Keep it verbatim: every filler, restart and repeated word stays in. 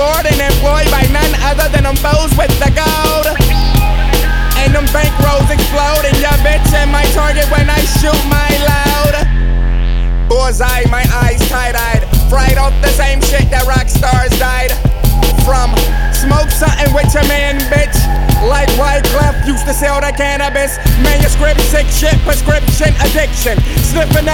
reward and employed by none other than them foes with the gold. And them bankrolls explode, and your bitch and my target when I shoot my load. Bullseye, my eyes tight-eyed, fried off the same shit that rock stars died from. Smoke something with your man, bitch, like Wyclef used to sell the cannabis. Manuscript, sick shit, prescription addiction, sniffing